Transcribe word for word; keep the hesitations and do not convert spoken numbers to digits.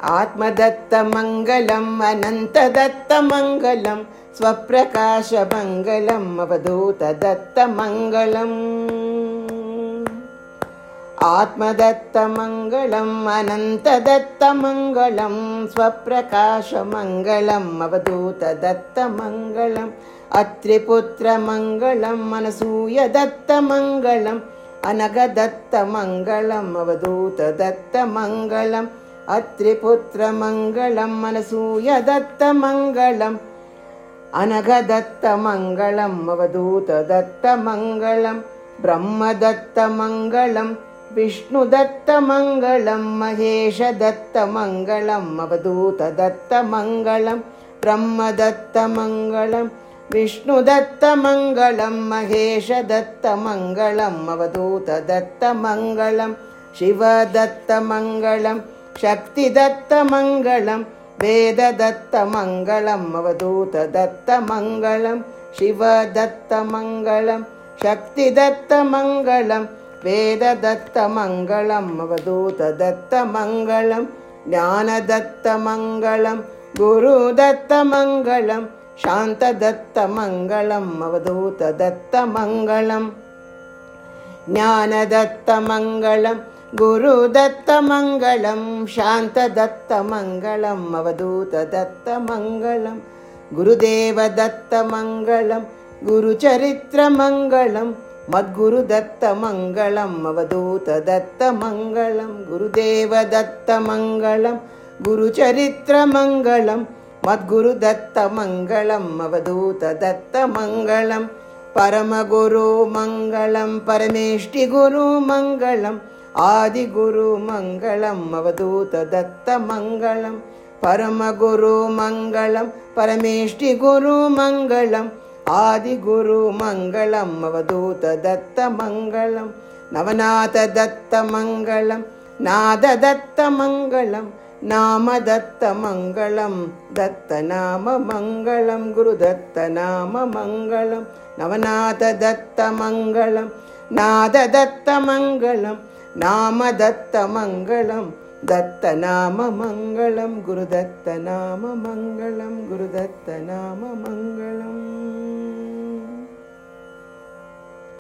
आत्मदत्तमङ्गलम् अनन्तदत्तमङ्गलम् स्वप्रकाशमङ्गलम् अवधूतदत्तमङ्गलम् आत्मदत्तमङ्गलम् अनन्तदत्तमङ्गलम् स्वप्रकाशमङ्गलम् अवधूतदत्तमङ्गलम् अत्रिपुत्रमङ्गलम् अनसूयदत्तमङ्गलम् अनघदत्तमङ्गलम् अवधूतदत्तमङ्गलम् अत्रिपुत्रमङ्गलम् अनसूयदत्तमङ्गलम् अनघदत्तमङ्गलम् अवधूतदत्तमङ्गलम् ब्रह्मदत्तमङ्गलम् विष्णुदत्तमङ्गलम् महेशदत्तमङ्गलम् अवधूतदत्तमङ्गलम् ब्रह्मदत्तमङ्गलम् विष्णुदत्तमङ्गलम् महेशदत्तमङ्गलम् अवधूतदत्तमङ्गलम् शिवदत्तमङ्गलम् शक्तिदत्तमङ्गलम् वेददत्तमङ्गलम् अवधूतदत्तमङ्गलम् शिवदत्तमङ्गलम् शक्तिदत्तमङ्गलम् वेददत्तमङ्गलम् अवधूतदत्तमङ्गलम् ज्ञानदत्तमङ्गलम् गुरुदत्तमङ्गलम् शान्तदत्तमङ्गलम् अवधूतदत्तमङ्गलम् ज्ञानदत्तमङ्गलम् गुरुदत्तमङ्गलम् शान्तदत्तमङ्गलम् अवधूतदत्तमङ्गलम् गुरुदेवदत्तमङ्गलम् गुरुचरित्रमङ्गलम् मद्गुरुदत्तमङ्गलम् अवधूतदत्तमङ्गलम् गुरुदेवदत्तमङ्गलम् गुरुचरित्रमङ्गलम् मद्गुरुदत्तमङ्गलम् अवधूतदत्तमङ्गलम् परमगुरुमङ्गलम् परमेष्टिगुरुमङ्गलम् आदिगुरुमङ्गलम् अवधूतदत्तमङ्गलम् परमगुरुमङ्गलम् परमेष्टिगुरुमङ्गलम् आदिगुरुमङ्गलम् अवधूतदत्तमङ्गलम् नवनाथदत्तमङ्गलम् नाददत्तमङ्गलम् नामदत्तमङ्गलम् दत्तनाममङ्गलम् गुरुदत्तनाममङ्गलम् नवनाथदत्तमङ्गलम् नाददत्तमङ्गलम् नामदत्तमङ्गलम् दत्तनाममङ्गलम् गुरुदत्तनाममङ्गलम् गुरुदत्तनाममङ्गलम्।